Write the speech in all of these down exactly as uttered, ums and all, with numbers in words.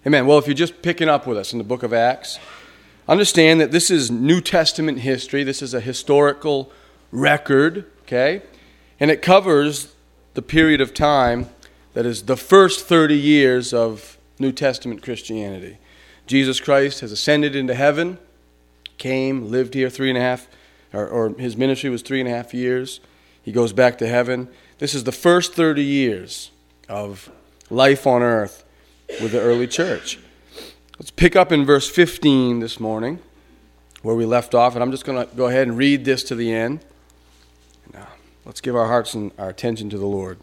Amen. Well, if you're just picking up with us in the book of Acts, understand that this is New Testament history. This is a historical record, okay? And it covers the period of time that is the first thirty years of New Testament Christianity. Jesus Christ has ascended into heaven, came, lived here three and a half, or, or his ministry was three and a half years. He goes back to heaven. This is the first thirty years of life on earth with the early church. Let's pick up in verse fifteen this morning, where we left off, and I'm just going to go ahead and read this to the end. Now, let's give our hearts and our attention to the Lord.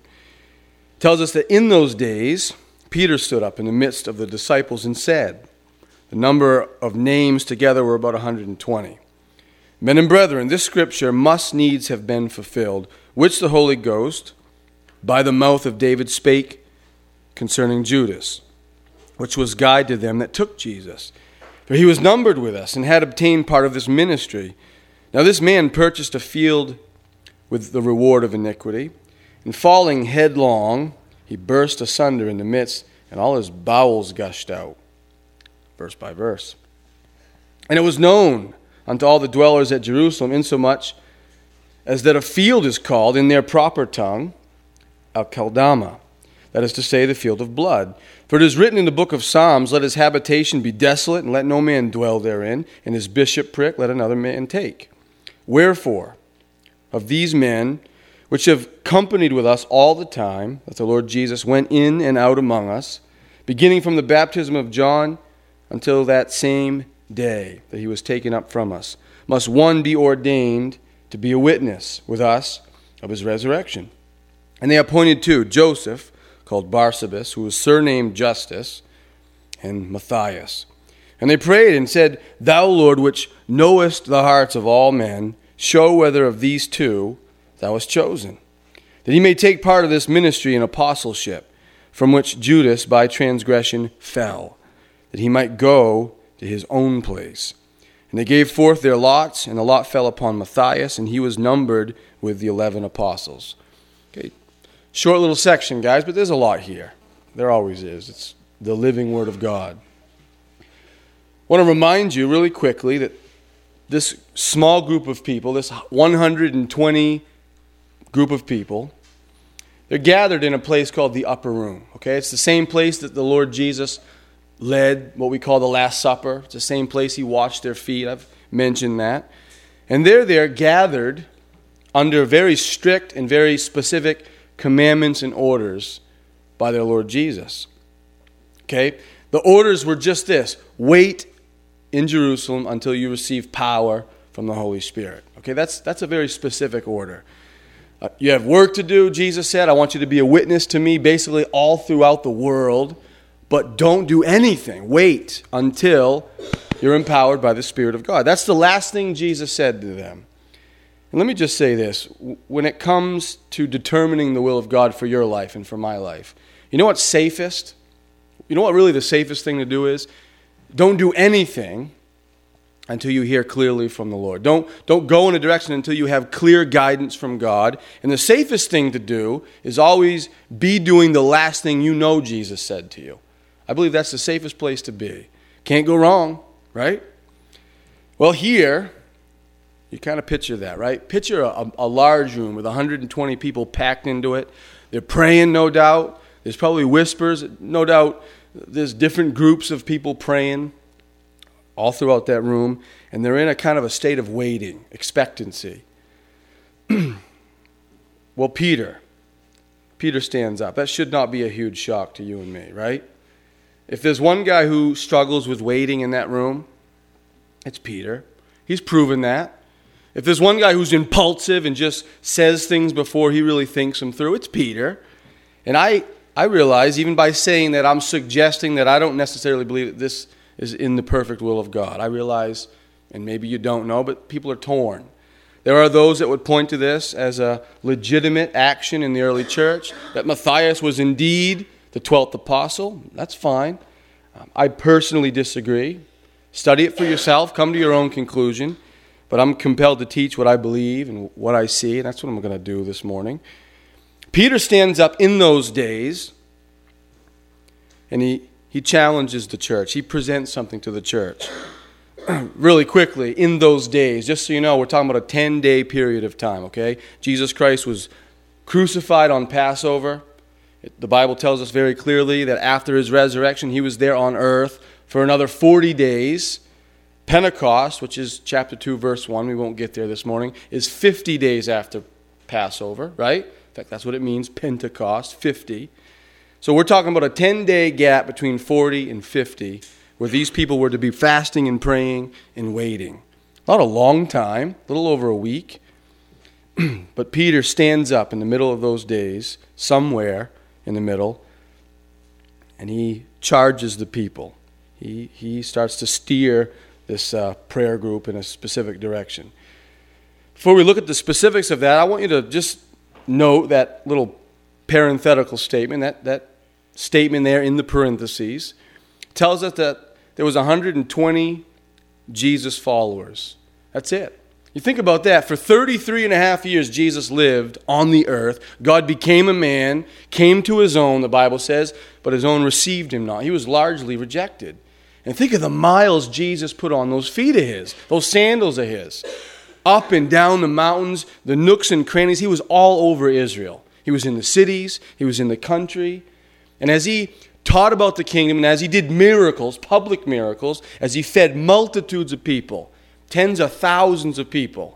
It tells us that in those days, Peter stood up in the midst of the disciples and said, the number of names together were about one hundred twenty. Men and brethren, this scripture must needs have been fulfilled, which the Holy Ghost, by the mouth of David, spake concerning Judas, which was guide to them that took Jesus. For he was numbered with us, and had obtained part of this ministry. Now this man purchased a field with the reward of iniquity, and falling headlong, he burst asunder in the midst, and all his bowels gushed out. Verse by verse. And it was known unto all the dwellers at Jerusalem, insomuch as that a field is called in their proper tongue, Al-Keldama, that is to say, the field of blood. For it is written in the book of Psalms, let his habitation be desolate, and let no man dwell therein, and his bishopric let another man take. Wherefore, of these men, which have companied with us all the time, that the Lord Jesus went in and out among us, beginning from the baptism of John until that same day that he was taken up from us, must one be ordained to be a witness with us of his resurrection. And they appointed two, Joseph, called Barsabas, who was surnamed Justus, and Matthias. And they prayed and said, Thou, Lord, which knowest the hearts of all men, show whether of these two thou hast chosen, that he may take part of this ministry and apostleship, from which Judas by transgression fell, that he might go to his own place. And they gave forth their lots, and the lot fell upon Matthias, and he was numbered with the eleven apostles. Okay. Short little section, guys, but there's a lot here. There always is. It's the living Word of God. I want to remind you really quickly that this small group of people, this one hundred twenty group of people, they're gathered in a place called the Upper Room. Okay, it's the same place that the Lord Jesus led what we call the Last Supper. It's the same place he washed their feet. I've mentioned that. And they're there gathered under very strict and very specific commandments and orders by their Lord Jesus. Okay? The orders were just this: wait in Jerusalem until you receive power from the Holy Spirit. Okay, that's that's a very specific order. Uh, you have work to do, Jesus said. I want you to be a witness to me basically all throughout the world, but don't do anything. Wait until you're empowered by the Spirit of God. That's the last thing Jesus said to them. And let me just say this. When it comes to determining the will of God for your life and for my life, you know what's safest? You know what really the safest thing to do is? Don't do anything until you hear clearly from the Lord. Don't, don't go in a direction until you have clear guidance from God. And the safest thing to do is always be doing the last thing you know Jesus said to you. I believe that's the safest place to be. Can't go wrong, right? Well, here, you kind of picture that, right? Picture a, a large room with one hundred twenty people packed into it. They're praying, no doubt. There's probably whispers. No doubt there's different groups of people praying all throughout that room. And they're in a kind of a state of waiting, expectancy. Well, Peter. Peter stands up. That should not be a huge shock to you and me, right? If there's one guy who struggles with waiting in that room, it's Peter. He's proven that. If there's one guy who's impulsive and just says things before he really thinks them through, it's Peter. And I, I realize, even by saying that, I'm suggesting that I don't necessarily believe that this is in the perfect will of God. I realize, and maybe you don't know, but people are torn. There are those that would point to this as a legitimate action in the early church, that Matthias was indeed the twelfth apostle. That's fine. Um, I personally disagree. Study it for yourself. Come to your own conclusion. But I'm compelled to teach what I believe and what I see, and that's what I'm going to do this morning. Peter stands up in those days, and he he challenges the church. He presents something to the church. Really quickly, in those days, just so you know, we're talking about a ten-day period of time, okay? Jesus Christ was crucified on Passover. The Bible tells us very clearly that after his resurrection, he was there on earth for another forty days. Pentecost, which is chapter two, verse one, we won't get there this morning, is fifty days after Passover, right? In fact, that's what it means, Pentecost, fifty. So we're talking about a ten-day gap between forty and fifty, where these people were to be fasting and praying and waiting. Not a long time, a little over a week. But Peter stands up in the middle of those days, somewhere in the middle, and he charges the people. He, he starts to steer this uh, prayer group in a specific direction. Before we look at the specifics of that, I want you to just note that little parenthetical statement, that, that statement there in the parentheses, tells us that there was one hundred twenty Jesus followers. That's it. You think about that. For thirty-three and a half years, Jesus lived on the earth. God became a man, came to his own, the Bible says, but his own received him not. He was largely rejected. And think of the miles Jesus put on those feet of his, those sandals of his. Up and down the mountains, the nooks and crannies. He was all over Israel. He was in the cities. He was in the country. And as he taught about the kingdom, and as he did miracles, public miracles, as he fed multitudes of people, tens of thousands of people,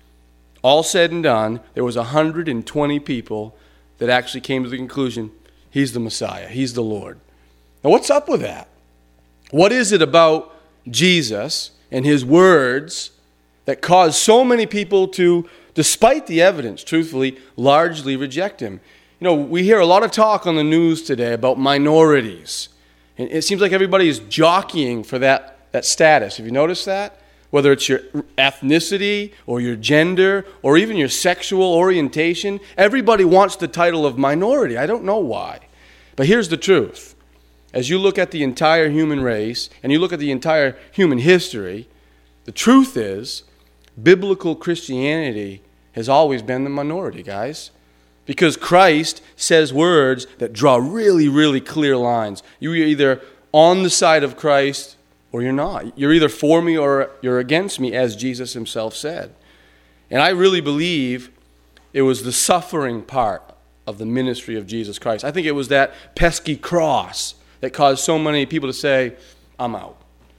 all said and done, there was one hundred twenty people that actually came to the conclusion, he's the Messiah, he's the Lord. Now what's up with that? What is it about Jesus and his words that caused so many people to, despite the evidence, truthfully, largely reject him? You know, we hear a lot of talk on the news today about minorities. And it seems like everybody is jockeying for that, that status. Have you noticed that? Whether it's your ethnicity or your gender or even your sexual orientation, everybody wants the title of minority. I don't know why. But here's the truth. As you look at the entire human race and you look at the entire human history, the truth is biblical Christianity has always been the minority, guys. Because Christ says words that draw really, really clear lines. You're either on the side of Christ or you're not. You're either for me or you're against me, as Jesus himself said. And I really believe it was the suffering part of the ministry of Jesus Christ. I think it was that pesky cross that caused so many people to say, I'm out.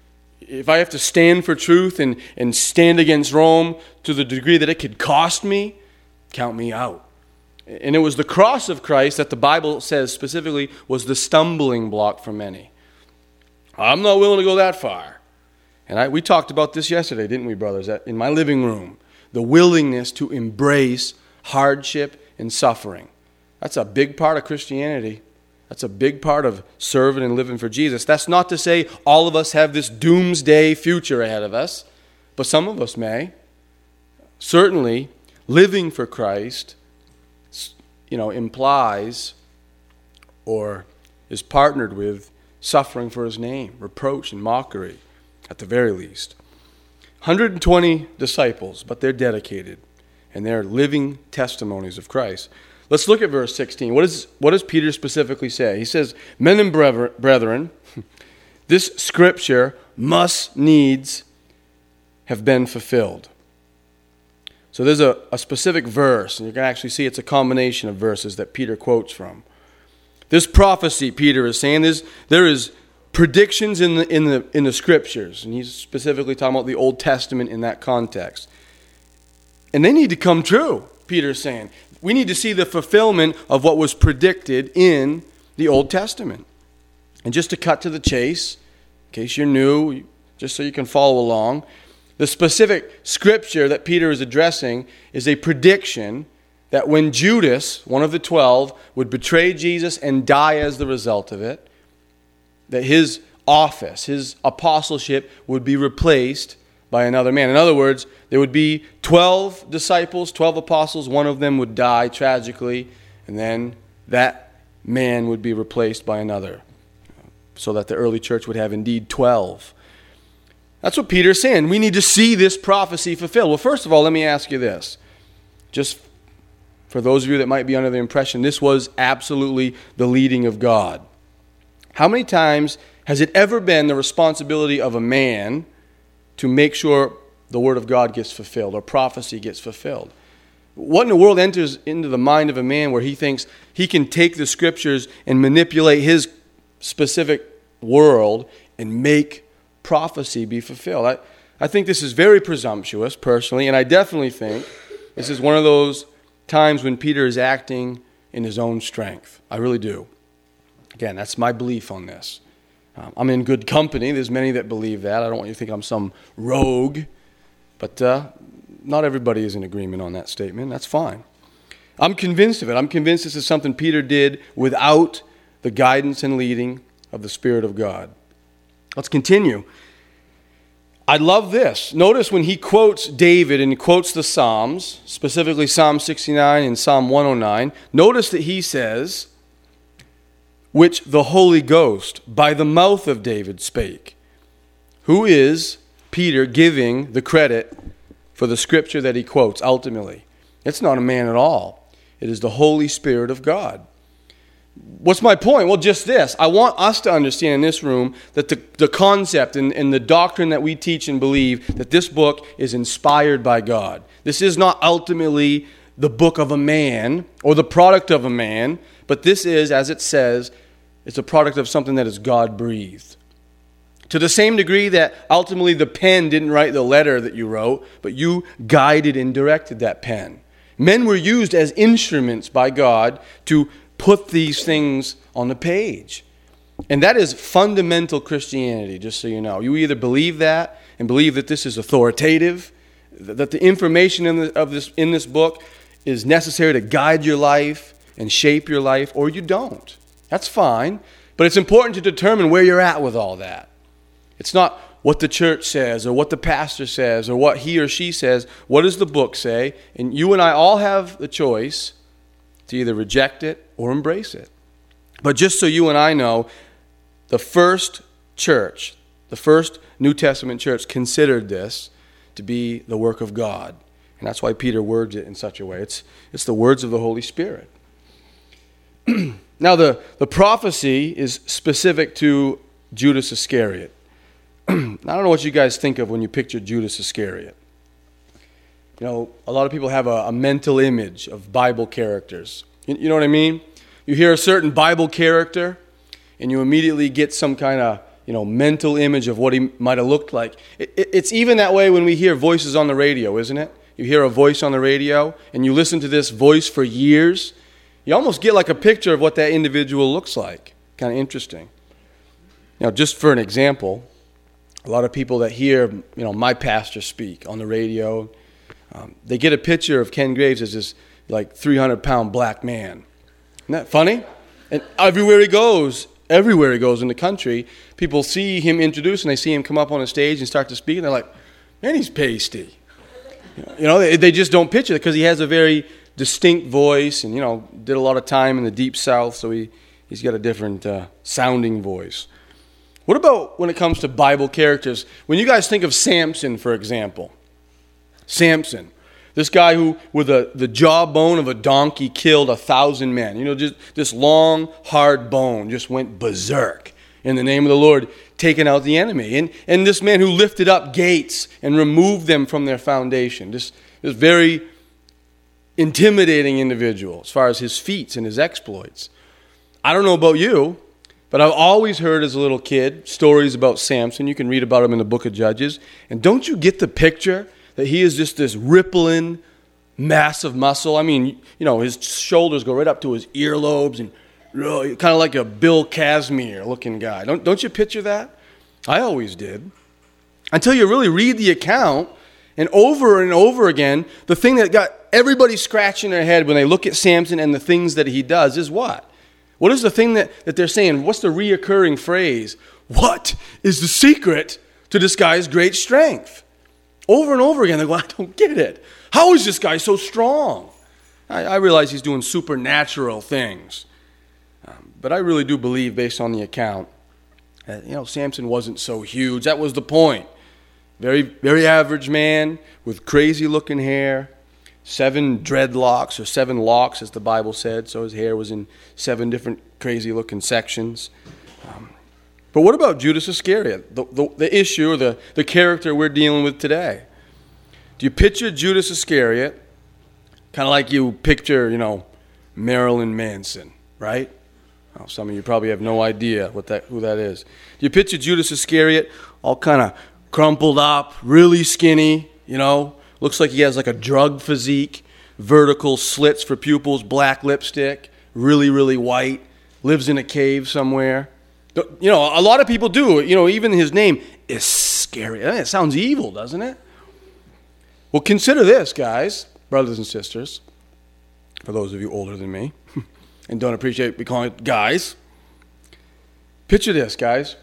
If I have to stand for truth and, and stand against Rome to the degree that it could cost me, count me out. And it was the cross of Christ that the Bible says specifically was the stumbling block for many. I'm not willing to go that far. And I, we talked about this yesterday, didn't we, brothers, in my living room. The willingness to embrace hardship and suffering. That's a big part of Christianity. That's a big part of serving and living for Jesus. That's not to say all of us have this doomsday future ahead of us, but some of us may. Certainly, living for Christ, you know, implies or is partnered with suffering for his name, reproach and mockery, at the very least. one hundred twenty disciples, but they're dedicated, and they're living testimonies of Christ. Let's look at verse sixteen. What, is, what does Peter specifically say? He says, men and brethren, this scripture must needs have been fulfilled. So there's a, a specific verse, and you can actually see it's a combination of verses that Peter quotes from. This prophecy, Peter is saying, is there is predictions in the in the in the scriptures, and he's specifically talking about the Old Testament in that context. And they need to come true, Peter is saying. We need to see the fulfillment of what was predicted in the Old Testament. And just to cut to the chase, in case you're new, just so you can follow along, the specific scripture that Peter is addressing is a prediction that when Judas, one of the twelve, would betray Jesus and die as the result of it, that his office, his apostleship, would be replaced by another man. In other words, there would be twelve disciples, twelve apostles, one of them would die tragically, and then that man would be replaced by another, so that the early church would have indeed twelve. That's what Peter's saying. We need to see this prophecy fulfilled. Well, first of all, let me ask you this. Just for those of you that might be under the impression this was absolutely the leading of God. How many times has it ever been the responsibility of a man to make sure the Word of God gets fulfilled or prophecy gets fulfilled? What in the world enters into the mind of a man where he thinks he can take the Scriptures and manipulate his specific world and make prophecy be fulfilled? I, I think this is very presumptuous, personally, and I definitely think this is one of those times when Peter is acting in his own strength. I really do. Again, that's my belief on this. Um, I'm in good company. There's many that believe that. I don't want you to think I'm some rogue, but uh, not everybody is in agreement on that statement. That's fine. I'm convinced of it. I'm convinced this is something Peter did without the guidance and leading of the Spirit of God. Let's continue. I love this. Notice when he quotes David and he quotes the Psalms, specifically Psalm sixty-nine and Psalm one oh nine, notice that he says, which the Holy Ghost by the mouth of David spake. Who is Peter giving the credit for the scripture that he quotes ultimately? It's not a man at all. It is the Holy Spirit of God. What's my point? Well, just this. I want us to understand in this room that the, the concept and, and the doctrine that we teach and believe that this book is inspired by God. This is not ultimately the book of a man or the product of a man, but this is, as it says, it's a product of something that is God-breathed. To the same degree that ultimately the pen didn't write the letter that you wrote, but you guided and directed that pen. Men were used as instruments by God to put these things on the page. And that is fundamental Christianity, just so you know. You either believe that and believe that this is authoritative, that the information in, the, of this, in this book is necessary to guide your life and shape your life, or you don't. That's fine. But it's important to determine where you're at with all that. It's not what the church says or what the pastor says or what he or she says. What does the book say? And you and I all have the choice to either reject it or embrace it. But just so you and I know, the first church, the first New Testament church considered this to be the work of God. And that's why Peter words it in such a way. It's, it's the words of the Holy Spirit. Now, the, the prophecy is specific to Judas Iscariot. I don't know what you guys think of when you picture Judas Iscariot. You know, a lot of people have a, a mental image of Bible characters. You, you know what I mean? You hear a certain Bible character, and you immediately get some kind of, you know, mental image of what he might have looked like. It, it, it's even that way when we hear voices on the radio, isn't it? You hear a voice on the radio, and you listen to this voice for years. You almost get like a picture of what that individual looks like. Kind of interesting. Now, just for an example, a lot of people that hear, you know, my pastor speak on the radio, um, they get a picture of Ken Graves as this like three hundred pound black man. Isn't that funny? And everywhere he goes, everywhere he goes in the country, people see him introduced and they see him come up on a stage and start to speak, and they're like, man, he's pasty. You know, they, they just don't picture it because he has a very distinct voice and, you know, did a lot of time in the Deep South, so he, he's got a different uh, sounding voice. What about when it comes to Bible characters? When you guys think of Samson, for example, Samson, this guy who, with a, the jawbone of a donkey, killed a thousand men. You know, just this long, hard bone just went berserk in the name of the Lord, taking out the enemy. And, and this man who lifted up gates and removed them from their foundation. This, this very intimidating individual as far as his feats and his exploits. I don't know about you, but I've always heard as a little kid stories about Samson. You can read about him in the book of Judges. And don't you get the picture that he is just this rippling mass of muscle? I mean, you know, his shoulders go right up to his earlobes and really, kind of like a Bill Casimir looking guy. Don't, don't you picture that? I always did. Until you really read the account, and over and over again, the thing that got everybody scratching their head when they look at Samson and the things that he does is what? What is the thing that, that they're saying? What's the reoccurring phrase? What is the secret to this guy's great strength? Over and over again, they go, I don't get it. How is this guy so strong? I, I realize he's doing supernatural things. Um, but I really do believe, based on the account, that, you know, Samson wasn't so huge. That was the point. Very, very average man with crazy-looking hair, seven dreadlocks, or seven locks, as the Bible said. So his hair was in seven different crazy-looking sections. Um, but what about Judas Iscariot, the, the, the issue or the, the character we're dealing with today? Do you picture Judas Iscariot kind of like you picture, you know, Marilyn Manson, right? Well, some of you probably have no idea what that who that is. Do you picture Judas Iscariot all kind of crumpled up, really skinny, you know? Looks like he has like a drug physique, vertical slits for pupils, black lipstick, really, really white, lives in a cave somewhere. You know, a lot of people do. You know, even his name is scary. It sounds evil, doesn't it? Well, consider this, guys, brothers and sisters, for those of you older than me and don't appreciate me calling it guys. Picture this, guys.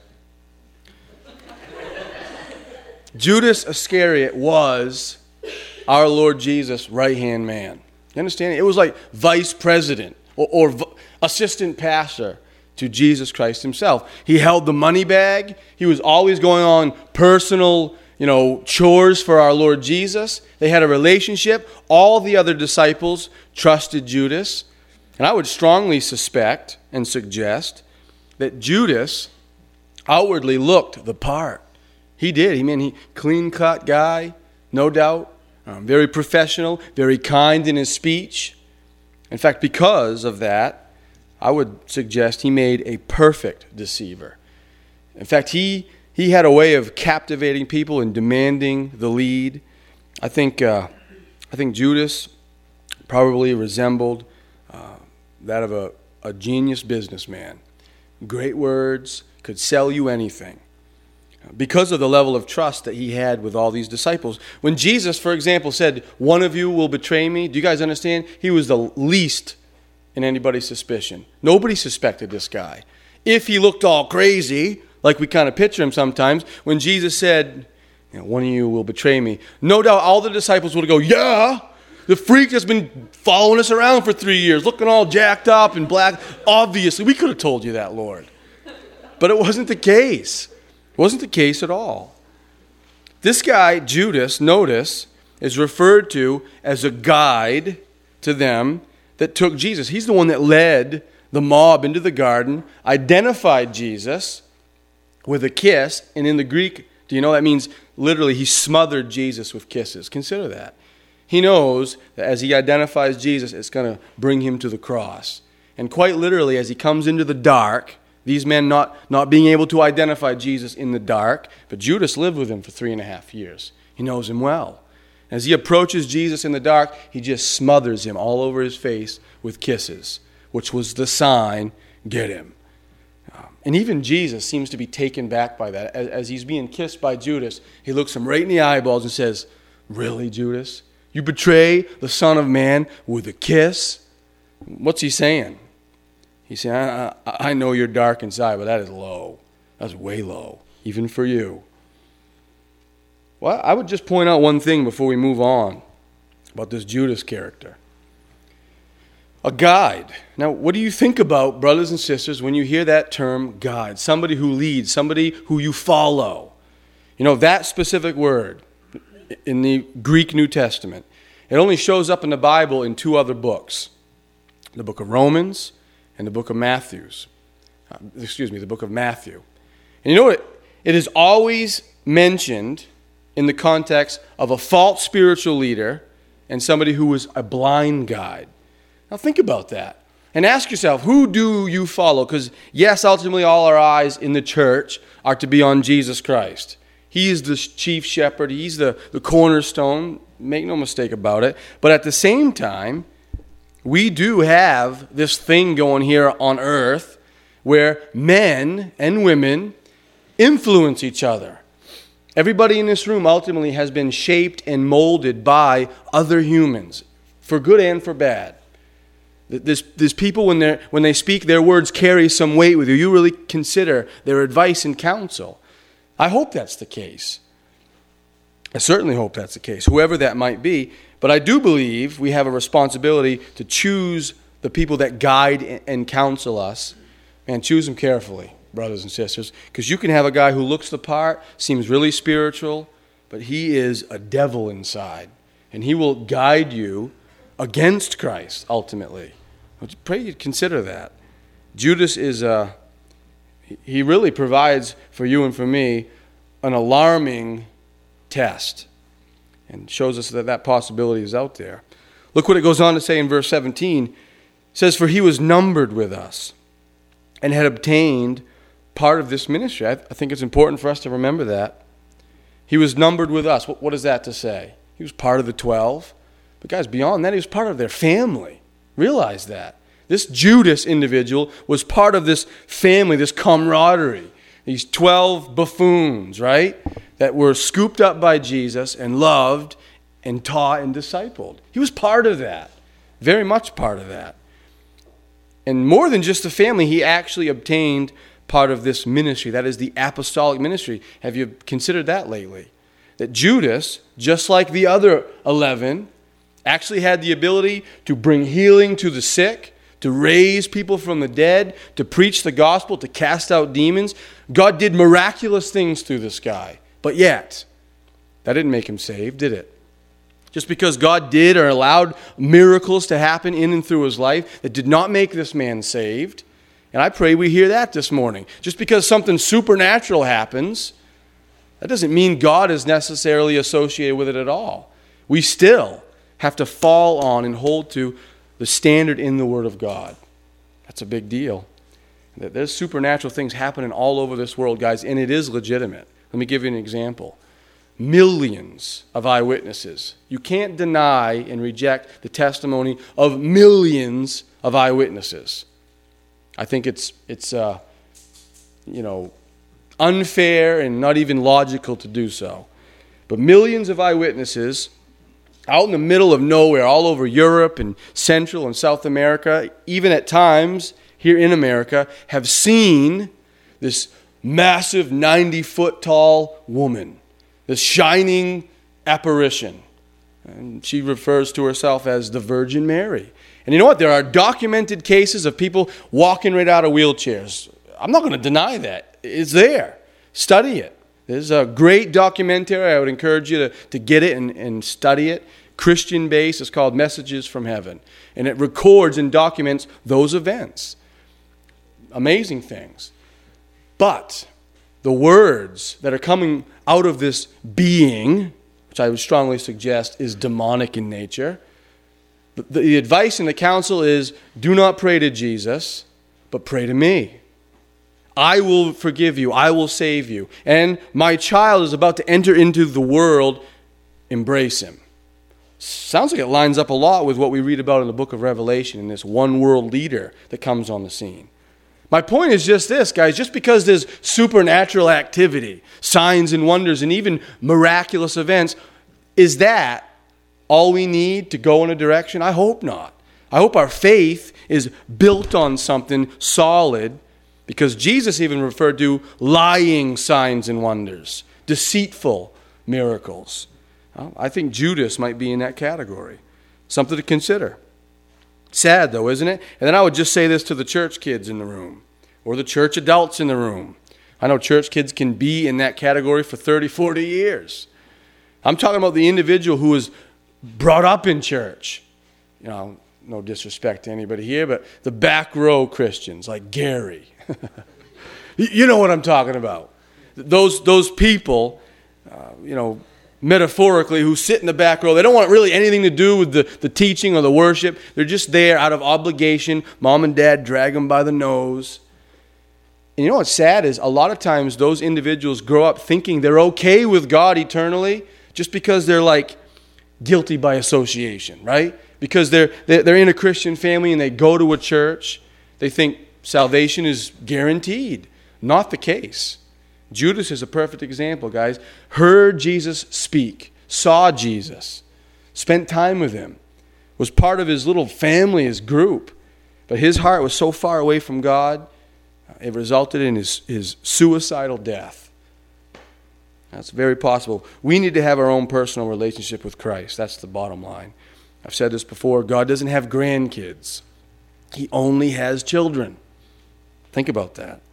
Judas Iscariot was our Lord Jesus' right-hand man. You understand? It was like vice president or, or v- assistant pastor to Jesus Christ himself. He held the money bag. He was always going on personal, you know, chores for our Lord Jesus. They had a relationship. All the other disciples trusted Judas. And I would strongly suspect and suggest that Judas outwardly looked the part. He did. He mean he clean-cut guy, no doubt. Um, very professional, very kind in his speech. In fact, because of that, I would suggest he made a perfect deceiver. In fact, he he had a way of captivating people and demanding the lead. I think uh, I think Judas probably resembled uh, that of a, a genius businessman. Great words, could sell you anything. Because of the level of trust that he had with all these disciples. When Jesus, for example, said, one of you will betray me, do you guys understand? He was the least in anybody's suspicion. Nobody suspected this guy. If he looked all crazy, like we kind of picture him sometimes, when Jesus said, you know, one of you will betray me, no doubt all the disciples would go, yeah, the freak has been following us around for three years, looking all jacked up and black. Obviously, we could have told you that, Lord. But it wasn't the case. It wasn't the case at all. This guy, Judas, notice, is referred to as a guide to them that took Jesus. He's the one that led the mob into the garden, identified Jesus with a kiss, and in the Greek, do you know that means literally he smothered Jesus with kisses? Consider that. He knows that as he identifies Jesus, it's going to bring him to the cross. And quite literally, as he comes into the dark, these men not, not being able to identify Jesus in the dark, but Judas lived with him for three and a half years. He knows him well. As he approaches Jesus in the dark, he just smothers him all over his face with kisses, which was the sign, get him. Um, and even Jesus seems to be taken back by that. As, as he's being kissed by Judas, he looks him right in the eyeballs and says, really, Judas? You betray the Son of Man with a kiss? What's he saying? He said, I, I, I know you're dark inside, but that is low. That's way low, even for you. Well, I would just point out one thing before we move on about this Judas character. A guide. Now, what do you think about, brothers and sisters, when you hear that term guide? Somebody who leads, somebody who you follow. You know, that specific word in the Greek New Testament, it only shows up in the Bible in two other books. The book of Romans and the book of Matthew's. Uh, excuse me, the book of Matthew. And you know what? It is always mentioned in the context of a false spiritual leader and somebody who was a blind guide. Now think about that. And ask yourself, who do you follow? Because yes, ultimately all our eyes in the church are to be on Jesus Christ. He is the chief shepherd. He's the, the cornerstone. Make no mistake about it. But at the same time, we do have this thing going here on earth where men and women influence each other. Everybody in this room ultimately has been shaped and molded by other humans, for good and for bad. There's, there's people, when, they're, when they speak, their words carry some weight with you. You really consider their advice and counsel. I hope that's the case. I certainly hope that's the case, whoever that might be. But I do believe we have a responsibility to choose the people that guide and counsel us, and choose them carefully, brothers and sisters, because you can have a guy who looks the part, seems really spiritual, but he is a devil inside, and he will guide you against Christ ultimately. Pray you consider that. Judas is a he really provides for you and for me an alarming test and shows us that that possibility is out there. Look what it goes on to say in verse seventeen. It says, "For he was numbered with us and had obtained part of this ministry." I, I think it's important for us to remember that. He was numbered with us. What, what is that to say? He was part of the twelve. But guys, beyond that, he was part of their family. Realize that. This Judas individual was part of this family, this camaraderie. These twelve buffoons, right? That were scooped up by Jesus and loved and taught and discipled. He was part of that. Very much part of that. And more than just the family, he actually obtained part of this ministry. That is the apostolic ministry. Have you considered that lately? That Judas, just like the other eleven, actually had the ability to bring healing to the sick, to raise people from the dead, to preach the gospel, to cast out demons. God did miraculous things through this guy. But yet, that didn't make him saved, did it? Just because God did or allowed miracles to happen in and through his life, that did not make this man saved. And I pray we hear that this morning. Just because something supernatural happens, that doesn't mean God is necessarily associated with it at all. We still have to fall on and hold to the standard in the Word of God. That's a big deal. There's supernatural things happening all over this world, guys, and it is legitimate. Let me give you an example. Millions of eyewitnesses. You can't deny and reject the testimony of millions of eyewitnesses. I think it's it's uh, you know unfair and not even logical to do so. But millions of eyewitnesses out in the middle of nowhere, all over Europe and Central and South America, even at times here in America, have seen this massive ninety-foot tall woman, this shining apparition. And she refers to herself as the Virgin Mary. And you know what? There are documented cases of people walking right out of wheelchairs. I'm not going to deny that. It's there. Study it. There's a great documentary. I would encourage you to, to get it and, and study it. Christian based. It's called Messages from Heaven. And it records and documents those events. Amazing things. But the words that are coming out of this being, which I would strongly suggest is demonic in nature, the, the advice and the counsel is, do not pray to Jesus, but pray to me. I will forgive you. I will save you. And my child is about to enter into the world. Embrace him. Sounds like it lines up a lot with what we read about in the book of Revelation and this one world leader that comes on the scene. My point is just this, guys. Just because there's supernatural activity, signs and wonders, and even miraculous events, is that all we need to go in a direction? I hope not. I hope our faith is built on something solid, because Jesus even referred to lying signs and wonders, deceitful miracles. Well, I think Judas might be in that category. Something to consider. Sad though, isn't it? And then I would just say this to the church kids in the room, or the church adults in the room. I know church kids can be in that category for thirty, forty years. I'm talking about the individual who was brought up in church. You know, no disrespect to anybody here, but the back row Christians like Gary. You know what I'm talking about. Those those people, uh, you know, metaphorically, who sit in the back row. They don't want really anything to do with the, the teaching or the worship. They're just there out of obligation. Mom and dad drag them by the nose. And you know what's sad is a lot of times those individuals grow up thinking they're okay with God eternally just because they're like guilty by association, right? Because they're they're in a Christian family and they go to a church. They think salvation is guaranteed. Not the case. Judas is a perfect example, guys. Heard Jesus speak, saw Jesus, spent time with him, was part of his little family, his group. But his heart was so far away from God, it resulted in his, his suicidal death. That's very possible. We need to have our own personal relationship with Christ. That's the bottom line. I've said this before. God doesn't have grandkids. He only has children. Think about that.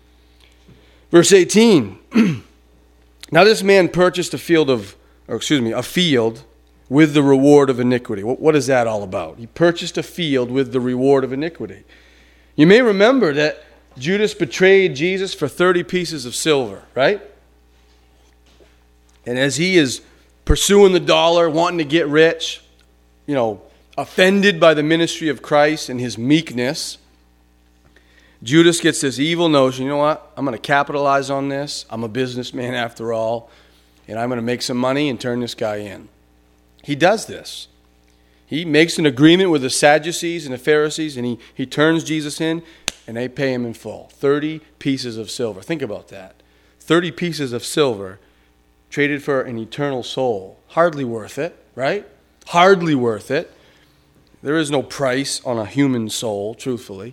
Verse eighteen. Now this man purchased a field of, or excuse me, a field with the reward of iniquity. What, what is that all about? He purchased a field with the reward of iniquity. You may remember that Judas betrayed Jesus for thirty pieces of silver, right? And as he is pursuing the dollar, wanting to get rich, you know, offended by the ministry of Christ and his meekness, Judas gets this evil notion, you know what, I'm going to capitalize on this. I'm a businessman after all, and I'm going to make some money and turn this guy in. He does this. He makes an agreement with the Sadducees and the Pharisees, and he, he turns Jesus in, and they pay him in full. thirty pieces of silver. Think about that. thirty pieces of silver traded for an eternal soul. Hardly worth it, right? Hardly worth it. There is no price on a human soul, truthfully.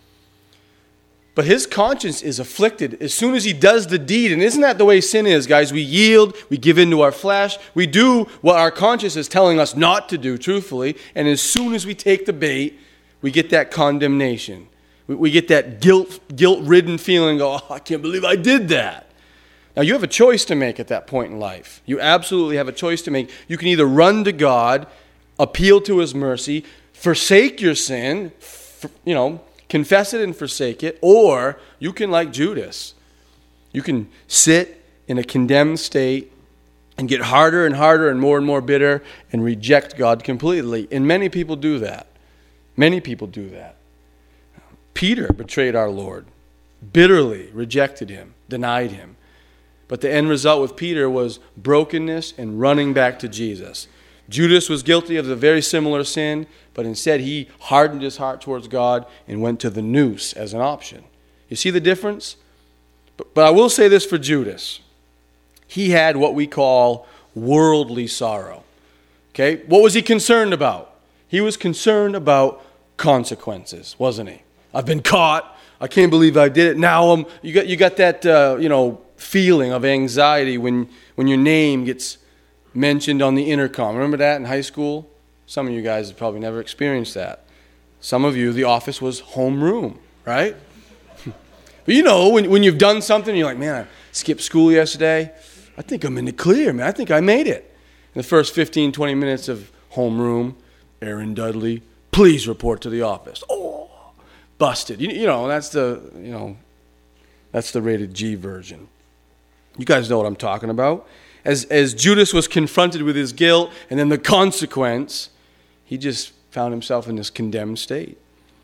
But his conscience is afflicted as soon as he does the deed. And isn't that the way sin is, guys? We yield, we give in to our flesh, we do what our conscience is telling us not to do, truthfully. And as soon as we take the bait, we get that condemnation. We, we get that guilt, guilt-ridden feeling, oh, I can't believe I did that. Now, you have a choice to make at that point in life. You absolutely have a choice to make. You can either run to God, appeal to his mercy, forsake your sin, you know, confess it and forsake it, or you can, like Judas, you can sit in a condemned state and get harder and harder and more and more bitter and reject God completely. And many people do that. Many people do that. Peter betrayed our Lord, bitterly rejected him, denied him. But the end result with Peter was brokenness and running back to Jesus. Judas was guilty of the very similar sin, but instead he hardened his heart towards God and went to the noose as an option. You see the difference? But, but I will say this for Judas. He had what we call worldly sorrow. Okay? What was he concerned about? He was concerned about consequences, wasn't he? I've been caught. I can't believe I did it. Now I'm, you got you got that uh, you know feeling of anxiety when when your name gets mentioned on the intercom. Remember that in high school? Some of you guys have probably never experienced that. Some of you, the office was homeroom, right? But you know, when, when you've done something, you're like, man, I skipped school yesterday. I think I'm in the clear, man. I think I made it. In the first fifteen, twenty minutes of homeroom, Aaron Dudley, please report to the office. Oh, busted. You, you know, that's the, you know, that's the rated G version. You guys know what I'm talking about. As, as Judas was confronted with his guilt and then the consequence, he just found himself in this condemned state.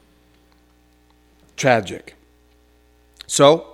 Tragic. So,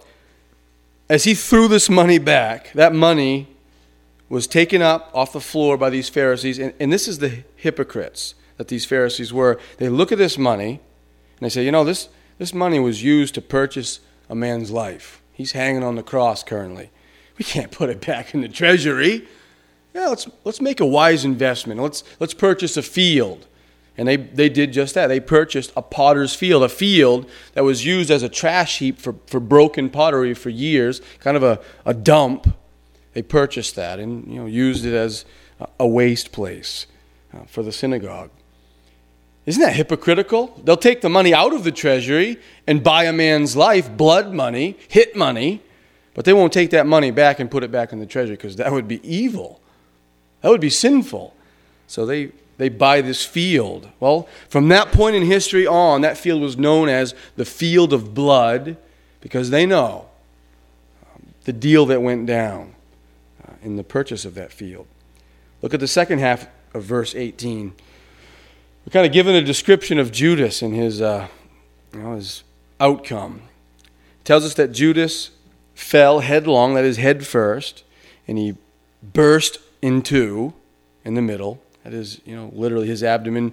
as he threw this money back, that money was taken up off the floor by these Pharisees. And, and this is the hypocrites that these Pharisees were. They look at this money and they say, you know, this, this money was used to purchase a man's life. He's hanging on the cross currently. We can't put it back in the treasury. Yeah, let's let's make a wise investment. Let's let's purchase a field. And they, they did just that. They purchased a potter's field, a field that was used as a trash heap for, for broken pottery for years, kind of a, a dump. They purchased that and you know used it as a waste place uh, for the synagogue. Isn't that hypocritical? They'll take the money out of the treasury and buy a man's life, blood money, hit money, but they won't take that money back and put it back in the treasury because that would be evil. That would be sinful. So they, they buy this field. Well, from that point in history on, that field was known as the field of blood because they know um, the deal that went down uh, in the purchase of that field. Look at the second half of verse eighteen. We're kind of given a description of Judas and his, uh, you know, his outcome. It tells us that Judas fell headlong, that is head first, and he burst in two in the middle. That is, you know, literally his abdomen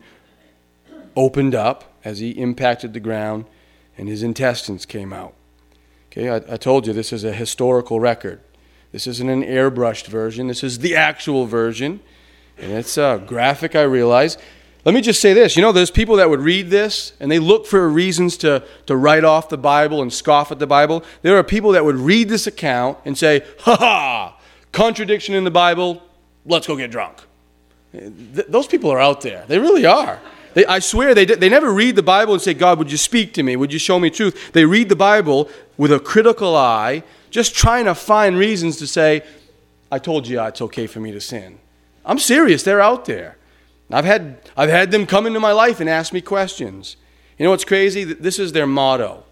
opened up as he impacted the ground, and his intestines came out. Okay, I, I told you this is a historical record. This isn't an airbrushed version. This is the actual version, and it's uh, graphic, I realize. Let me just say this. You know, there's people that would read this and they look for reasons to, to write off the Bible and scoff at the Bible. There are people that would read this account and say, ha ha, contradiction in the Bible, let's go get drunk. Th- those people are out there. They really are. They, I swear they, they never read the Bible and say, God, would you speak to me? Would you show me truth? They read the Bible with a critical eye, just trying to find reasons to say, I told you it's okay for me to sin. I'm serious. They're out there. I've had I've had them come into my life and ask me questions. You know what's crazy? This is their motto.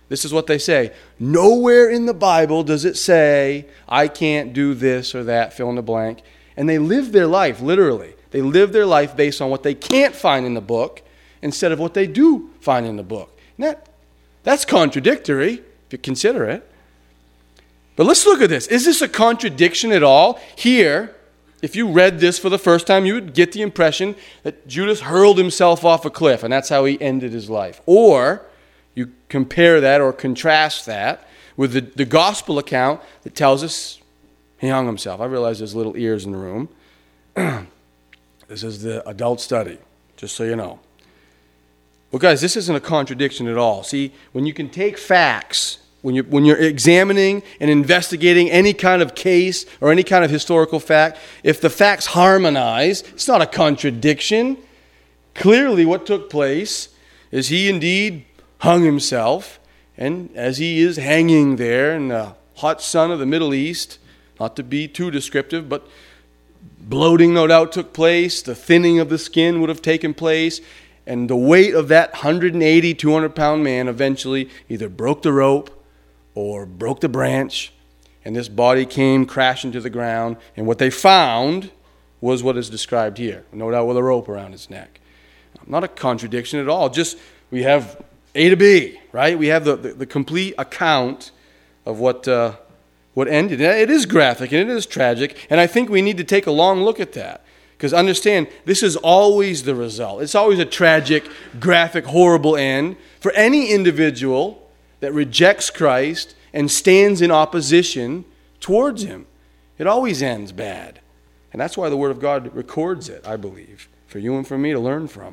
This is what they say. Nowhere in the Bible does it say, I can't do this or that, fill in the blank. And they live their life, literally. They live their life based on what they can't find in the book instead of what they do find in the book. And that, that's contradictory, if you consider it. But let's look at this. Is this a contradiction at all? Here, if you read this for the first time, you would get the impression that Judas hurled himself off a cliff, and that's how he ended his life. Or you compare that or contrast that with the, the gospel account that tells us he hung himself. I realize there's little ears in the room. This is the adult study, just so you know. Well, guys, this isn't a contradiction at all. See, when you can take facts, when you're, when you're examining and investigating any kind of case or any kind of historical fact, if the facts harmonize, it's not a contradiction. Clearly what took place is he indeed hung himself, and as he is hanging there in the hot sun of the Middle East, not to be too descriptive, but bloating no doubt took place, the thinning of the skin would have taken place, and the weight of that one hundred eighty, two hundred pound man eventually either broke the rope or broke the branch, and this body came crashing to the ground, and what they found was what is described here, no doubt with a rope around his neck. Not a contradiction at all, just we have A to B, right? We have the, the, the complete account of what uh, what ended. It is graphic and it is tragic, and I think we need to take a long look at that. Because understand, this is always the result. It's always a tragic, graphic, horrible end for any individual that rejects Christ and stands in opposition towards him. It always ends bad. And that's why the Word of God records it, I believe, for you and for me to learn from.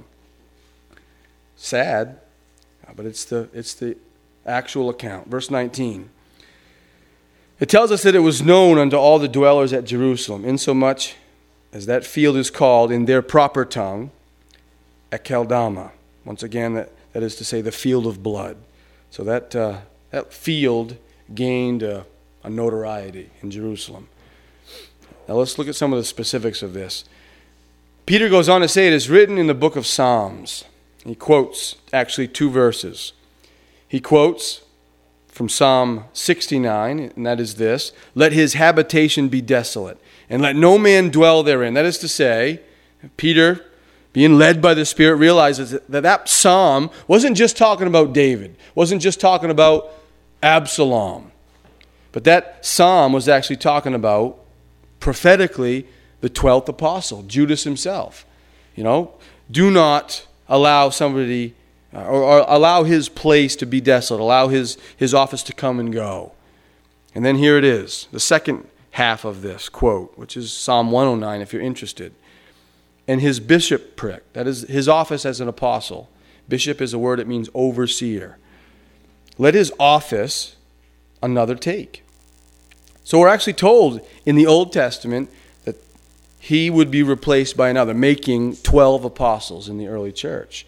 Sad, but it's the it's the actual account. Verse nineteen. It tells us that it was known unto all the dwellers at Jerusalem, insomuch as that field is called in their proper tongue, Akeldama. Once again, that, that is to say the field of blood. So that uh, that field gained a, a notoriety in Jerusalem. Now let's look at some of the specifics of this. Peter goes on to say it is written in the book of Psalms. He quotes actually two verses. He quotes from Psalm sixty-nine, and that is this: let his habitation be desolate, and let no man dwell therein. That is to say, Peter, being led by the Spirit, realizes that that psalm wasn't just talking about David, wasn't just talking about Absalom, but that psalm was actually talking about, prophetically, the twelfth apostle, Judas himself. You know, do not allow somebody, uh, or, or allow his place to be desolate, allow his, his office to come and go. And then here it is, the second half of this quote, which is Psalm one oh nine, if you're interested. And his bishopric, that is his office as an apostle. Bishop is a word that means overseer. Let his office another take. So we're actually told in the Old Testament that he would be replaced by another, making twelve apostles in the early church.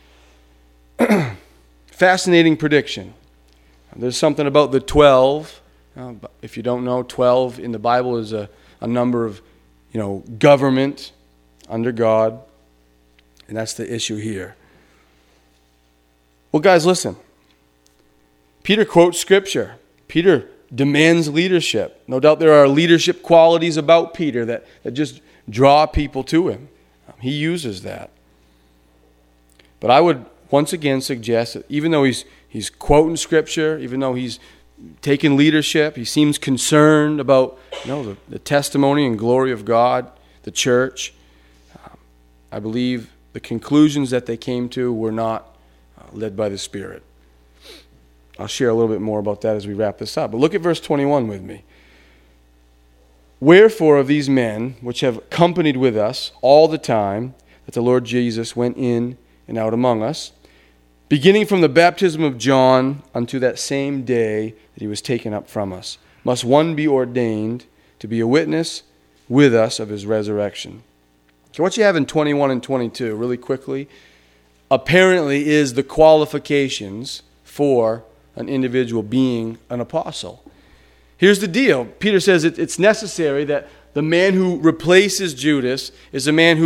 Fascinating prediction. There's something about the twelve. Uh, if you don't know, twelve in the Bible is a, a number of, you know, government under God. And that's the issue here. Well, guys, listen. Peter quotes Scripture. Peter demands leadership. No doubt there are leadership qualities about Peter that, that just draw people to him. Um, he uses that. But I would once again suggest that even though he's he's quoting Scripture, even though he's taking leadership, he seems concerned about, you know, the, the testimony and glory of God, the church. Um, I believe the conclusions that they came to were not uh, led by the Spirit. I'll share a little bit more about that as we wrap this up. But look at verse twenty-one with me. Wherefore of these men, which have companied with us all the time that the Lord Jesus went in and out among us, beginning from the baptism of John unto that same day that he was taken up from us, must one be ordained to be a witness with us of his resurrection. So what you have in twenty-one and twenty-two, really quickly, apparently is the qualifications for an individual being an apostle. Here's the deal. Peter says it, it's necessary that the man who replaces Judas is a man who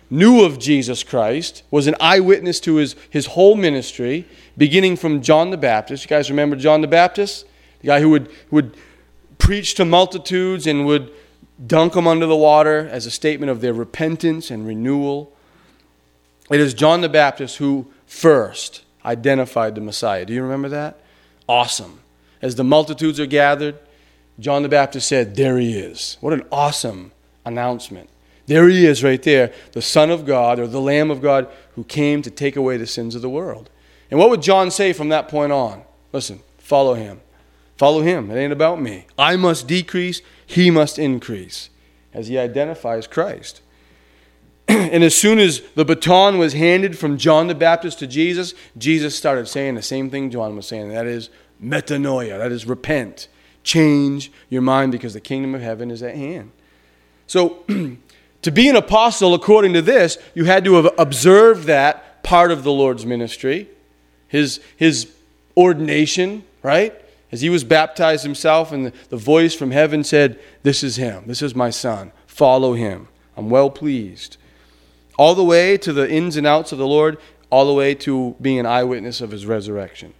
knew of Jesus Christ, was an eyewitness to his, his whole ministry, beginning from John the Baptist. You guys remember John the Baptist? The guy who would, would preach to multitudes and would dunk them under the water as a statement of their repentance and renewal. It is John the Baptist who first identified the Messiah. Do you remember that? Awesome. As the multitudes are gathered, John the Baptist said, there he is. What an awesome announcement. There he is right there, the Son of God, or the Lamb of God, who came to take away the sins of the world. And what would John say from that point on? Listen, follow him. Follow him. It ain't about me. I must decrease, he must increase, as he identifies Christ. And as soon as the baton was handed from John the Baptist to Jesus, Jesus started saying the same thing John was saying. That is metanoia. That is repent. Change your mind because the kingdom of heaven is at hand. So to be an apostle, according to this, you had to have observed that part of the Lord's ministry, his, his ordination, right? As he was baptized himself and the, the voice from heaven said, this is him. This is my son. Follow him. I'm well pleased. All the way to the ins and outs of the Lord, all the way to being an eyewitness of his resurrection.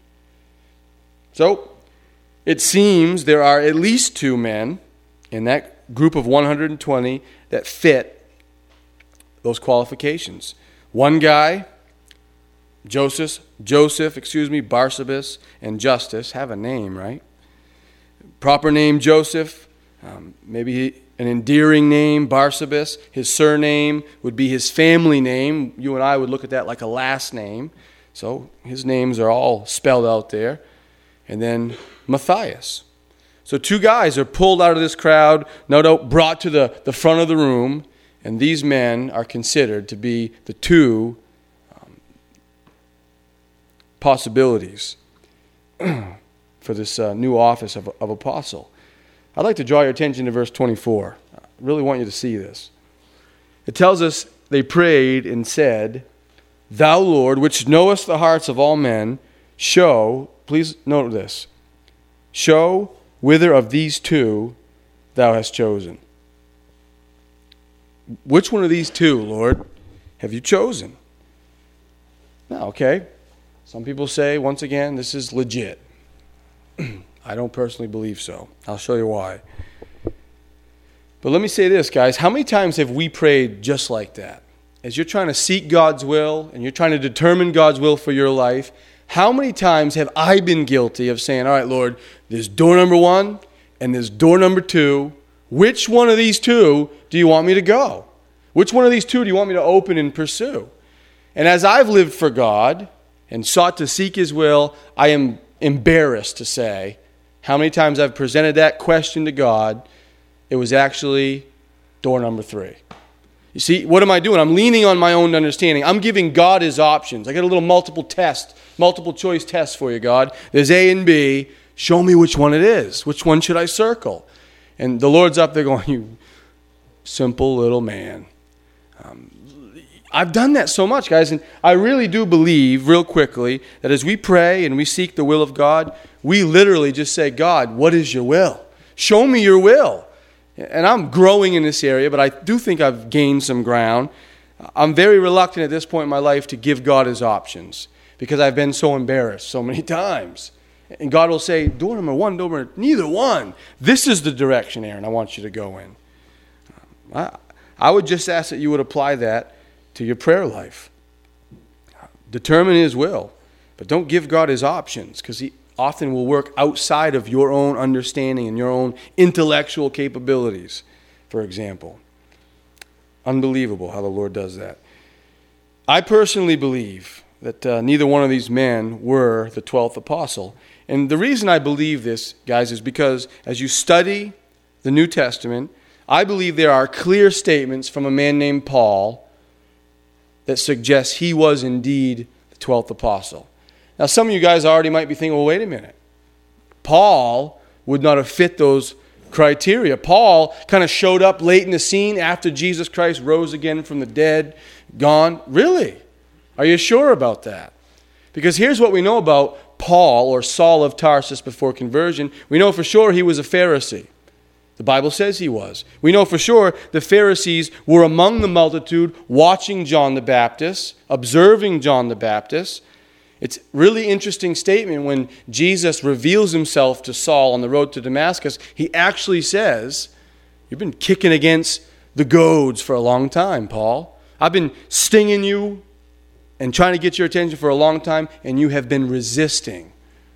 So, it seems there are at least two men in that group of one hundred twenty that fit those qualifications. One guy, Joseph, Joseph, excuse me, Barsabas, and Justus have a name, right? Proper name Joseph, um, maybe he, an endearing name, Barsabas. His surname would be his family name. You and I would look at that like a last name. So his names are all spelled out there. And then Matthias. So two guys are pulled out of this crowd, no doubt brought to the, the front of the room, and these men are considered to be the two um, possibilities for this uh, new office of, of apostle. I'd like to draw your attention to verse twenty-four. I really want you to see this. It tells us they prayed and said, Thou, Lord, which knowest the hearts of all men, show, please note this, show whither of these two thou hast chosen. Which one of these two, Lord, have you chosen? Now, okay, some people say, once again, this is legit. I don't personally believe so. I'll show you why. But let me say this, guys. How many times have we prayed just like that? As you're trying to seek God's will and you're trying to determine God's will for your life, how many times have I been guilty of saying, all right, Lord, there's door number one and there's door number two. Which one of these two do you want me to go? Which one of these two do you want me to open and pursue? And as I've lived for God and sought to seek his will, I am embarrassed to say how many times I've presented that question to God. It was actually door number three. You see, what am I doing? I'm leaning on my own understanding. I'm giving God his options. I got a little multiple test, multiple choice test for you, God. There's A and B. Show me which one it is. Which one should I circle? And the Lord's up there going, you simple little man. Um, I've done that so much, guys, and I really do believe, real quickly, that as we pray and we seek the will of God, we literally just say, God, what is your will? Show me your will. And I'm growing in this area, but I do think I've gained some ground. I'm very reluctant at this point in my life to give God his options because I've been so embarrassed so many times. And God will say, door number one, door number, neither one. This is the direction, Aaron, I want you to go in. I, I would just ask that you would apply that to your prayer life. Determine his will, but don't give God his options because he often will work outside of your own understanding and your own intellectual capabilities, for example. Unbelievable how the Lord does that. I personally believe that uh, neither one of these men were the twelfth apostle. And the reason I believe this, guys, is because as you study the New Testament, I believe there are clear statements from a man named Paul that suggests he was indeed the twelfth apostle. Now, some of you guys already might be thinking, well, wait a minute. Paul would not have fit those criteria. Paul kind of showed up late in the scene after Jesus Christ rose again from the dead, gone. Really? Are you sure about that? Because here's what we know about Paul, or Saul of Tarsus before conversion. We know for sure he was a Pharisee. The Bible says he was. We know for sure the Pharisees were among the multitude watching John the Baptist, observing John the Baptist. It's a really interesting statement when Jesus reveals himself to Saul on the road to Damascus. He actually says, "You've been kicking against the goads for a long time, Paul. I've been stinging you and trying to get your attention for a long time, and you have been resisting."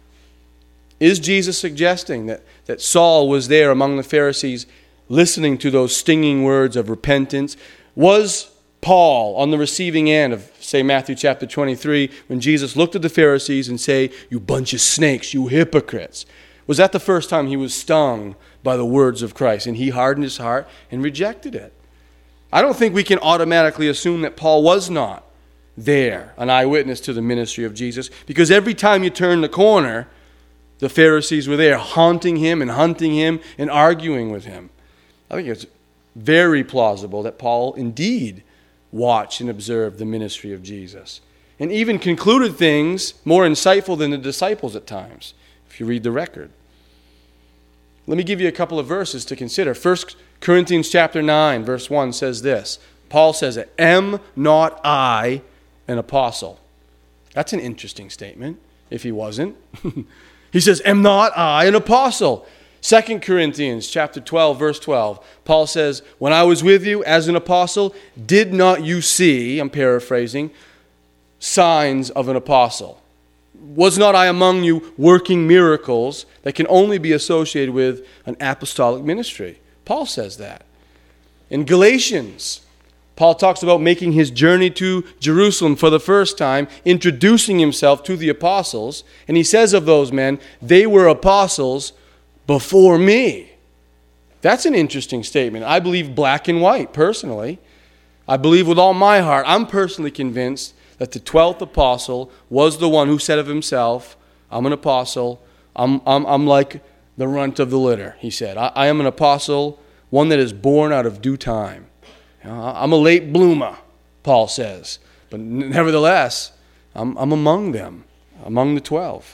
Is Jesus suggesting that, that Saul was there among the Pharisees listening to those stinging words of repentance? Was Paul on the receiving end of, say, Matthew chapter twenty-three, when Jesus looked at the Pharisees and say, "You bunch of snakes, you hypocrites"? Was that the first time he was stung by the words of Christ and he hardened his heart and rejected it? I don't think we can automatically assume that Paul was not there, an eyewitness to the ministry of Jesus, because every time you turn the corner, the Pharisees were there haunting him and hunting him and arguing with him. I think it's very plausible that Paul indeed watched and observed the ministry of Jesus, and even concluded things more insightful than the disciples at times, if you read the record. Let me give you a couple of verses to consider. First Corinthians chapter nine, verse one says this. Paul says, "Am not I an apostle?" That's an interesting statement, if he wasn't. He says, "Am not I an apostle?" Second Corinthians chapter twelve, verse twelve, Paul says, "When I was with you as an apostle, did not you see," I'm paraphrasing, "signs of an apostle? Was not I among you working miracles that can only be associated with an apostolic ministry?" Paul says that. In Galatians, Paul talks about making his journey to Jerusalem for the first time, introducing himself to the apostles. And he says of those men, "They were apostles before me." That's an interesting statement. I believe black and white, personally. I believe with all my heart, I'm personally convinced that the twelfth apostle was the one who said of himself, "I'm an apostle. I'm, I'm, I'm like the runt of the litter," he said. I, I am an apostle, one that is born out of due time. I'm a late bloomer, Paul says. But nevertheless, I'm, I'm among them, among the twelve.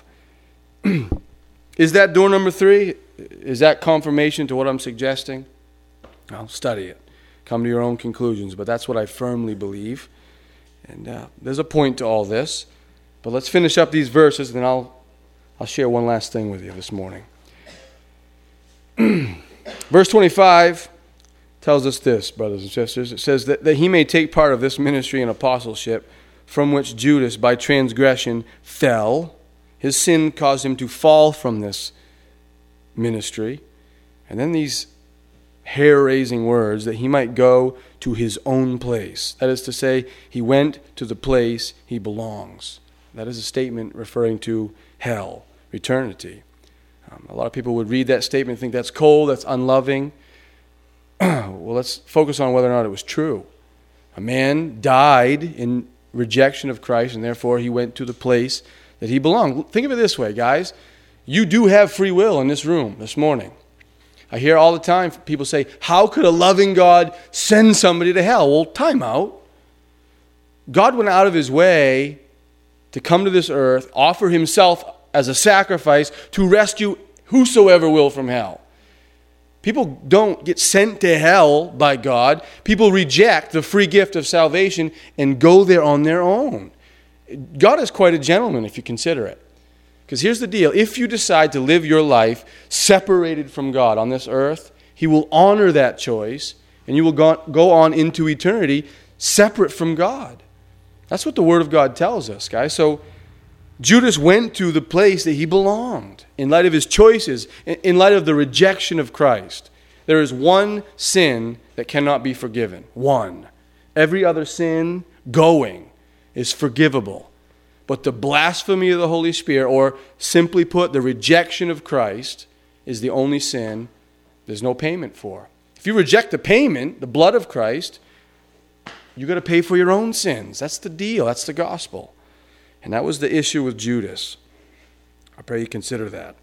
Is that door number three? Is that confirmation to what I'm suggesting? I'll study it. Come to your own conclusions. But that's what I firmly believe. And uh, there's a point to all this. But let's finish up these verses, and then I'll, I'll share one last thing with you this morning. Verse twenty-five tells us this, brothers and sisters. It says that, that he may take part of this ministry and apostleship, from which Judas by transgression fell. His sin caused him to fall from this ministry. And then these hair-raising words, that he might go to his own place. That is to say, he went to the place he belongs. That is a statement referring to hell, eternity. Um, a lot of people would read that statement and think that's cold, that's unloving. Well, let's focus on whether or not it was true. A man died in rejection of Christ, and therefore he went to the place that he belonged. Think of it this way, guys. You do have free will in this room this morning. I hear all the time people say, "How could a loving God send somebody to hell?" Well, time out. God went out of his way to come to this earth, offer himself as a sacrifice to rescue whosoever will from hell. People don't get sent to hell by God. People reject the free gift of salvation and go there on their own. God is quite a gentleman if you consider it. Because here's the deal. If you decide to live your life separated from God on this earth, he will honor that choice, and you will go on into eternity separate from God. That's what the Word of God tells us, guys. So Judas went to the place that he belonged in light of his choices, in light of the rejection of Christ. There is one sin that cannot be forgiven. One. Every other sin going is forgivable. But the blasphemy of the Holy Spirit, or simply put, the rejection of Christ, is the only sin there's no payment for. If you reject the payment, the blood of Christ, you've got to pay for your own sins. That's the deal. That's the gospel. And that was the issue with Judas. I pray you consider that.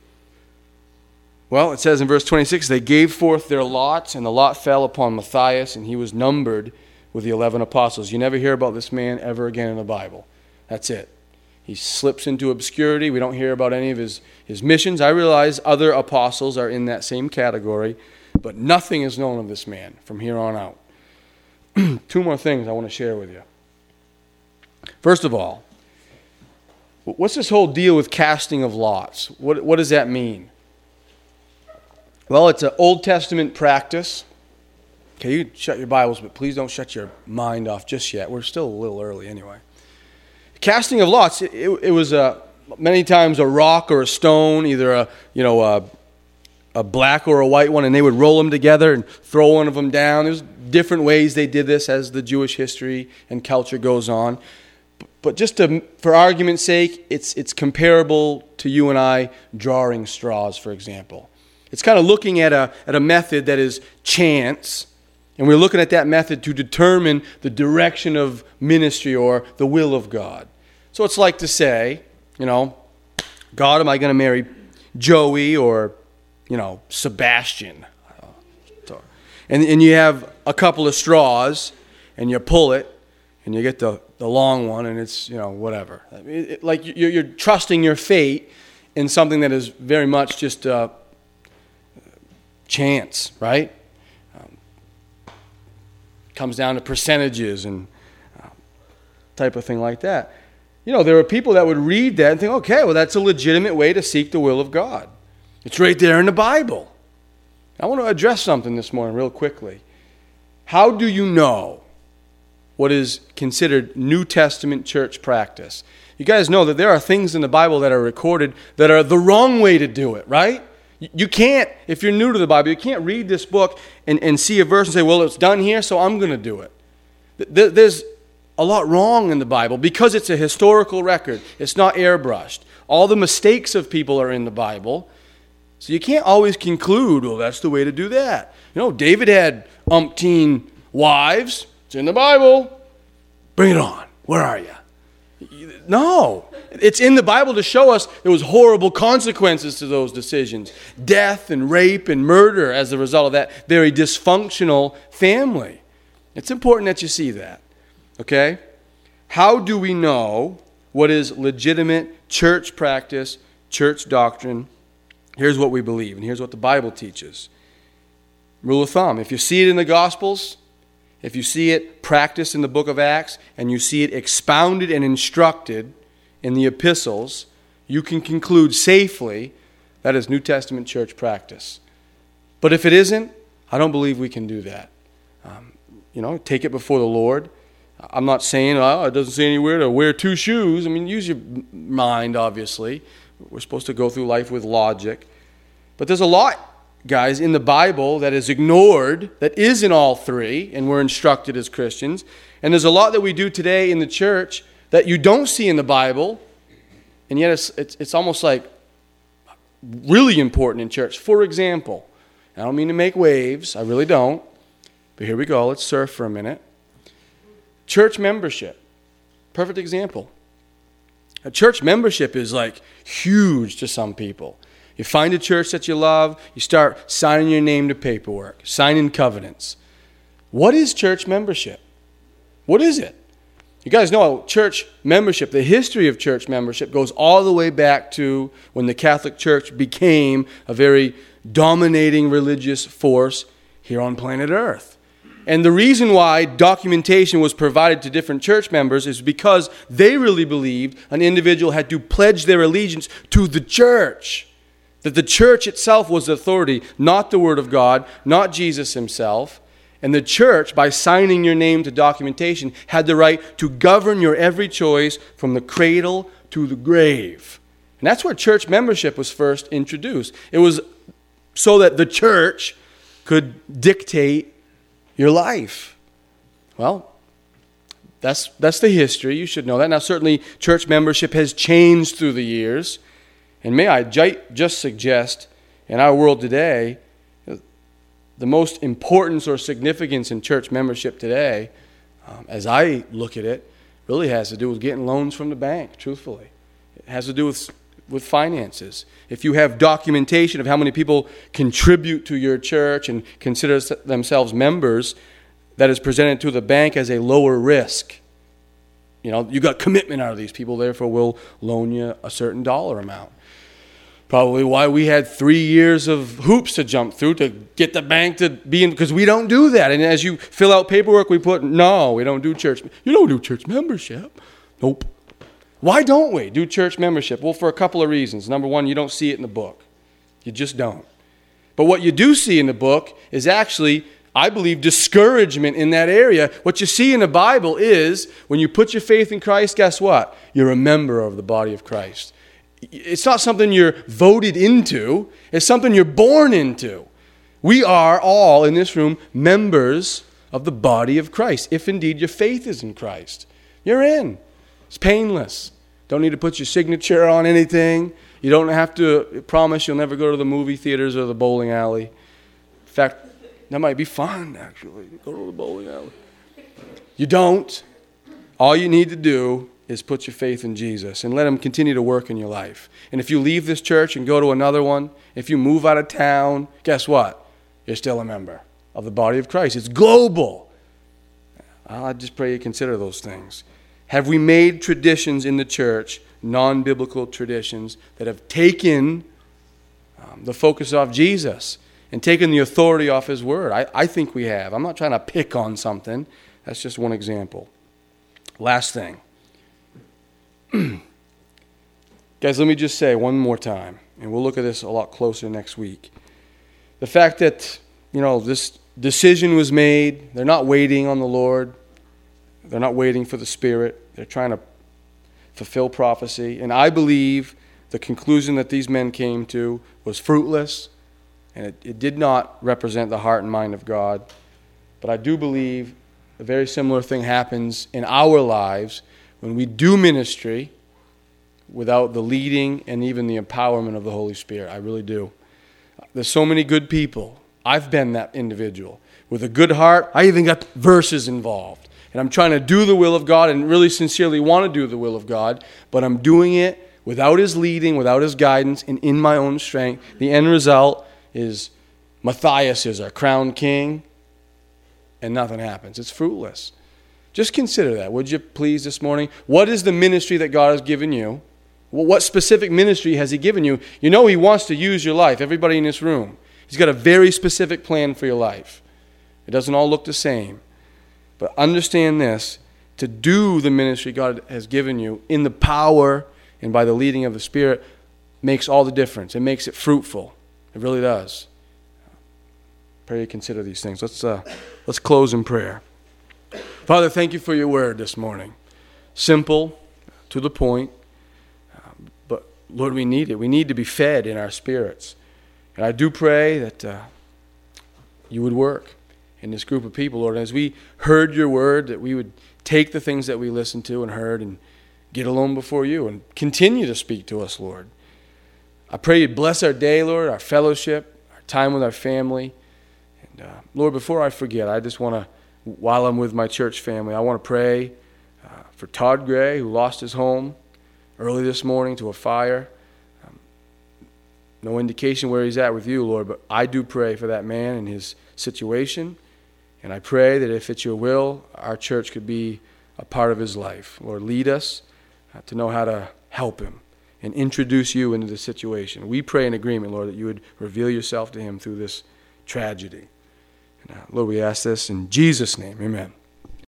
Well, it says in verse twenty-six, they gave forth their lots, and the lot fell upon Matthias, and he was numbered with the eleven apostles. You never hear about this man ever again in the Bible. That's it. He slips into obscurity. We don't hear about any of his, his missions. I realize other apostles are in that same category, but nothing is known of this man from here on out. Two more things I want to share with you. First of all, what's this whole deal with casting of lots? What, what does that mean? Well, it's an Old Testament practice. Okay, you can shut your Bibles, but please don't shut your mind off just yet. We're still a little early anyway. Casting of lots, it, it, it was a, many times a rock or a stone, either a, you know, a, a black or a white one, and they would roll them together and throw one of them down. There's different ways they did this as the Jewish history and culture goes on. But just to, for argument's sake, it's it's comparable to you and I drawing straws, for example. It's kind of looking at a at a method that is chance, and we're looking at that method to determine the direction of ministry or the will of God. So it's like to say, you know, God, am I going to marry Joey or, you know, Sebastian? And and you have a couple of straws, and you pull it, and you get the, the long one, and it's, you know, whatever. I mean, it, like you're, you're trusting your fate in something that is very much just uh, chance, right? Um, comes down to percentages and uh, type of thing like that. You know, there are people that would read that and think, okay, well, that's a legitimate way to seek the will of God. It's right there in the Bible. I want to address something this morning real quickly. How do you know what is considered New Testament church practice? You guys know that there are things in the Bible that are recorded that are the wrong way to do it, right? You can't, if you're new to the Bible, you can't read this book and, and see a verse and say, well, it's done here, so I'm going to do it. There's a lot wrong in the Bible because it's a historical record. It's not airbrushed. All the mistakes of people are in the Bible. So you can't always conclude, well, that's the way to do that. You know, David had umpteen wives. It's in the Bible. Bring it on. Where are you? No. It's in the Bible to show us there was horrible consequences to those decisions. Death and rape and murder as a result of that very dysfunctional family. It's important that you see that. Okay? How do we know what is legitimate church practice, church doctrine? Here's what we believe, and here's what the Bible teaches. Rule of thumb, if you see it in the Gospels, if you see it practiced in the book of Acts, and you see it expounded and instructed in the epistles, you can conclude safely that is New Testament church practice. But if it isn't, I don't believe we can do that. Um, you know, take it before the Lord. I'm not saying, oh, it doesn't say anywhere to wear two shoes. I mean, use your mind, obviously. We're supposed to go through life with logic. But there's a lot, guys, in the Bible that is ignored, that is in all three, and we're instructed as Christians. And there's a lot that we do today in the church that you don't see in the Bible, and yet it's, it's, it's almost like really important in church. For example, I don't mean to make waves, I really don't, but here we go, let's surf for a minute. Church membership, perfect example. A church membership is like huge to some people. You find a church that you love, you start signing your name to paperwork, signing covenants. What is church membership? What is it? You guys know church membership, the history of church membership goes all the way back to when the Catholic Church became a very dominating religious force here on planet Earth. And the reason why documentation was provided to different church members is because they really believed an individual had to pledge their allegiance to the church. That the church itself was the authority, not the Word of God, not Jesus himself. And the church, by signing your name to documentation, had the right to govern your every choice from the cradle to the grave. And that's where church membership was first introduced. It was so that the church could dictate your life. Well, that's that's the history. You should know that. Now, certainly, church membership has changed through the years. And may I j- just suggest, in our world today, the most importance or significance in church membership today, um, as I look at it, really has to do with getting loans from the bank, truthfully. It has to do with with finances. If you have documentation of how many people contribute to your church and consider themselves members, that is presented to the bank as a lower risk. You know, you got commitment out of these people, therefore we'll loan you a certain dollar amount. Probably why we had three years of hoops to jump through to get the bank to be in, because we don't do that. And as you fill out paperwork, we put, no, we don't do church. You don't do church membership. Nope. Why don't we do church membership? Well, for a couple of reasons. Number one, you don't see it in the book. You just don't. But what you do see in the book is actually, I believe, discouragement in that area. What you see in the Bible is when you put your faith in Christ, guess what? You're a member of the body of Christ. It's not something you're voted into. It's something you're born into. We are all in this room members of the body of Christ, if indeed your faith is in Christ. You're in. It's painless. Don't need to put your signature on anything. You don't have to promise you'll never go to the movie theaters or the bowling alley. In fact, that might be fun, actually, go to the bowling alley. You don't. All you need to do is put your faith in Jesus and let him continue to work in your life. And if you leave this church and go to another one, if you move out of town, guess what? You're still a member of the body of Christ. It's global. I just pray you consider those things. Have we made traditions in the church, non-biblical traditions, that have taken um, the focus off Jesus and taken the authority off his word? I, I think we have. I'm not trying to pick on something. That's just one example. Last thing. Guys, let me just say one more time, and we'll look at this a lot closer next week. The fact that, you know, this decision was made, they're not waiting on the Lord. They're not waiting for the Spirit. They're trying to fulfill prophecy. And I believe the conclusion that these men came to was fruitless, and it, it did not represent the heart and mind of God. But I do believe a very similar thing happens in our lives when we do ministry without the leading and even the empowerment of the Holy Spirit. I really do. There's so many good people. I've been that individual. With a good heart, I even got verses involved. And I'm trying to do the will of God and really sincerely want to do the will of God, but I'm doing it without his leading, without his guidance, and in my own strength. The end result is Matthias is our crowned king, and nothing happens. It's fruitless. Just consider that, would you please, this morning? What is the ministry that God has given you? What specific ministry has he given you? You know he wants to use your life, everybody in this room. He's got a very specific plan for your life. It doesn't all look the same. But understand this, to do the ministry God has given you in the power and by the leading of the Spirit makes all the difference. It makes it fruitful. It really does. Pray you consider these things. Let's, uh, let's close in prayer. Father, thank you for your word this morning. Simple, to the point, um, but Lord, we need it. We need to be fed in our spirits. And I do pray that uh, you would work in this group of people, Lord. As we heard your word, that we would take the things that we listened to and heard and get alone before you and continue to speak to us, Lord. I pray you'd bless our day, Lord, our fellowship, our time with our family. And uh, Lord, before I forget, I just want to, while I'm with my church family, I want to pray uh, for Todd Gray, who lost his home early this morning to a fire. Um, no indication where he's at with you, Lord, but I do pray for that man and his situation. And I pray that if it's your will, our church could be a part of his life. Lord, lead us uh, to know how to help him and introduce you into the situation. We pray in agreement, Lord, that you would reveal yourself to him through this tragedy. And, uh, Lord, we ask this in Jesus' name. Amen.